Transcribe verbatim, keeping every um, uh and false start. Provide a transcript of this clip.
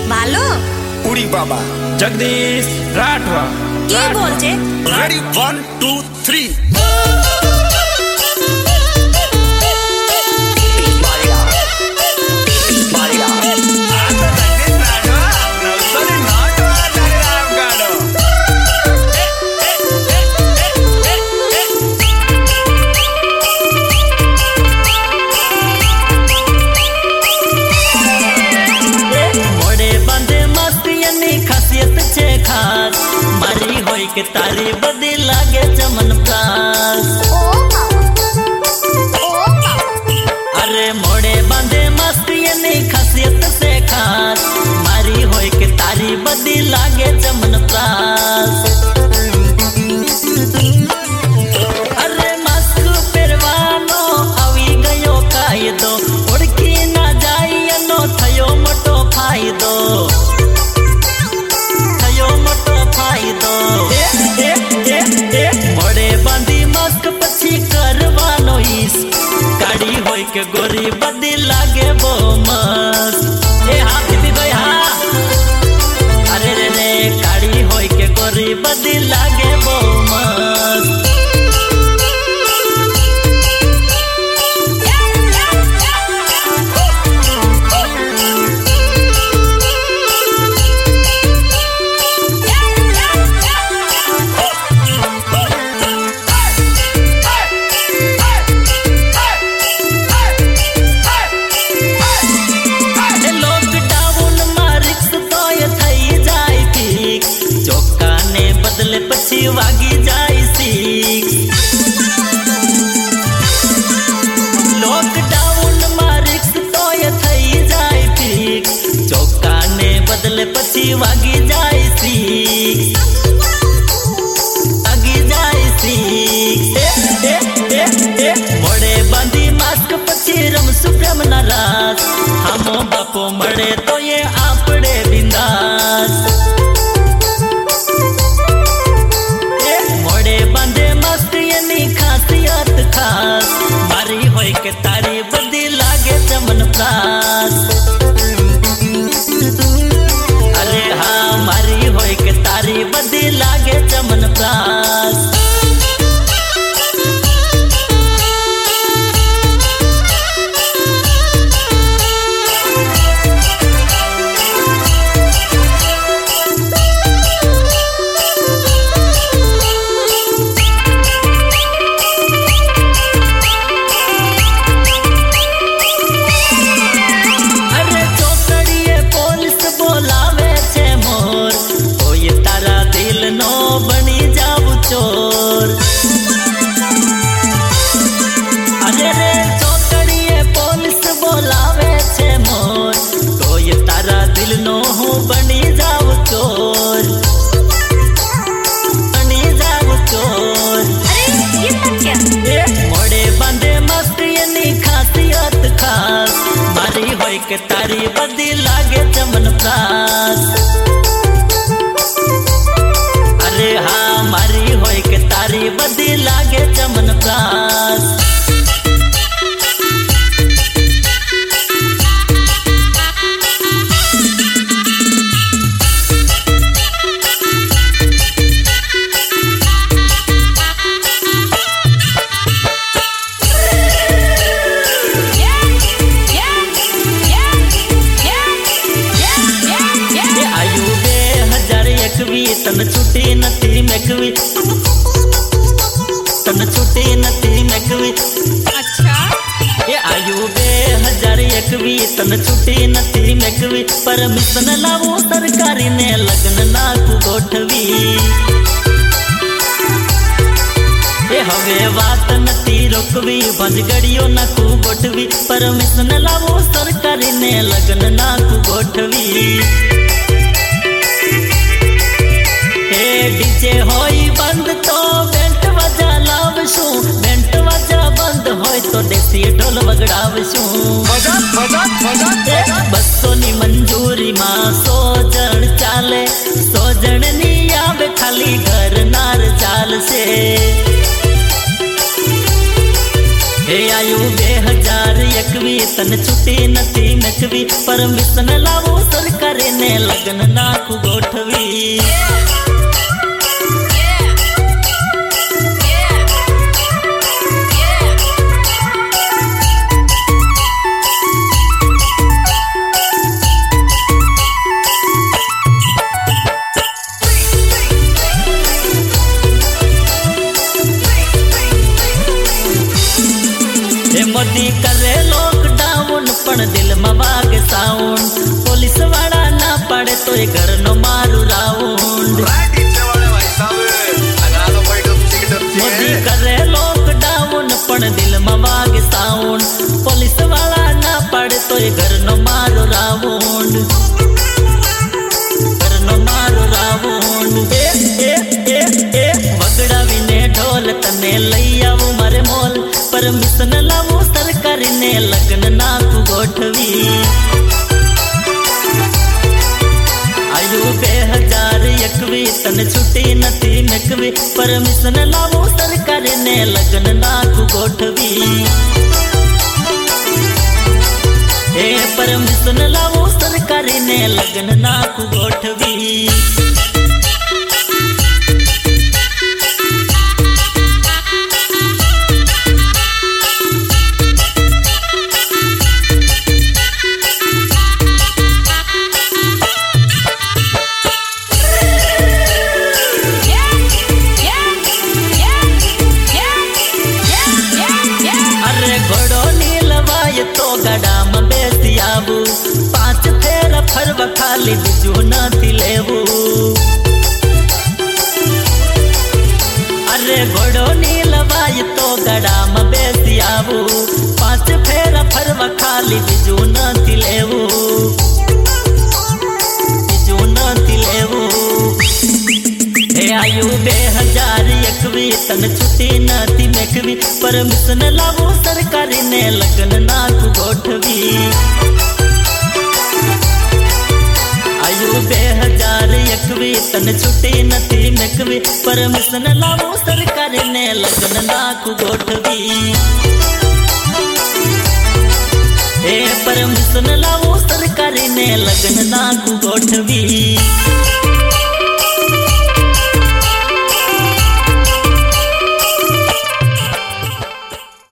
भालो उड़ी बाबा जगदीश राठवा के बोल छे रेडी वन टू थ्री के तारी बदी लागे चमन प्रास अरे मोड़े बांधे मस्ती ने खासियत से खास मारी होई के तारी बदी लागे चमन प्रास अरे मस्क पेरवानो आवी गयो कायदो उड़की ना जाई अनो थयो मोटो फायदो थयो मोटो फायदो मोड़े बांधी मस्क पछी करवानो इस गाड़ी होई के गोरी बदी लागे वो मस्त ए हाथ भी भाई हाँ अरे रे रे गाड़ी होई के गोरी बदी लागे वो मस्त पछी वागी जाई सिक्स लॉकडाउन मारिक्स तो ये थई जाई फिक्स चौका ने बदले पछी वागी जाई सिक्स आगी जाई सिक्स ए ए ए मोड़े बांधी मास्क पछी रम सुप्रेम नाराज हमो बापो मड़े तो ये आपड़े बिंदास खास मारी होई के तारी बदी लागे चमन प्रास अरे हाँ मारी होई के तारी बदी लागे चमन प्रास के तारी बदी लागे चमन प्रास अरे हाँ मारी होई के तारी बदी लागे चमन प्रास तन छुट्टी नती मैकवी तन छुट्टी नती मैकवी अच्छा ये आयु बे हजार एकवी तन छुट्टी नती मैकवी परमिशन लावो सरकारी ने लगन ना कु गोठवी ए हवे बात नती रोकवी बंद गड़ियो ना कु गोठवी परमिशन लावो सरकारी ने लगन ना कु गोठवी डीजे होई बंद तो बेंट वजा लावशू बेंट वजा बंद होई तो देसी ढोल बगड़ावशू मजा मजा मजा बसो नी मंजूरी मां सौ जन चाले सौ जन नी आवे खाली घर नार चाल से हे आयु बे हजार एकवी तन छुट्टी नती मैकवी परमिशन लावो सरकारे ने लगन नाखू गोठवी। मोदी करे लॉकडाउन पण दिल में वागे साउंड, पुलिस वाला ना पड़े तो ये घर नो मारू राउंड। मोदी करे लॉकडाउन पण दिल में वागे साउंड, पुलिस वाला ना पड़े तो ये घर नो मारू राउंड, घर नो मारू राउंड। ए ए ए ए वगड़ा विने ढोल तने लई आवू मारे मोल, परमिशन लावो सरकारी ने लगन नाखू गोठवी। आयु बे हजार एकवी तन छुट्टी नथी मेकवी, परमिशन लावो सरकारी ने लगन नाखू गोठवी। ए परमिशन लावो सरकारी ने लगन नाखू गोठवी। गड़ा में बेसी आबू, पांच फेर फरवा खाली बिजू नथी लेबू। अरे घोड़ो नीलवाय तो गड़ा में बेसी आबू, पांच फेर फरवा खाली बिजू नथी लेबू, बिजू नथी लेबू। हे आयु बे हजार एकवी तन छुट्टी नथी मेकवी, परमिशन लावो सरकारी ने लगन नाखू गोठवी। आयु बे हजार एकवी तन छुट्टी नथी मेकवी, परमिशन लावो सरकारी ने लगन नाखू गोठवी। ए परमिशन लावो सरकारी ने लगन नाखू गोठवी।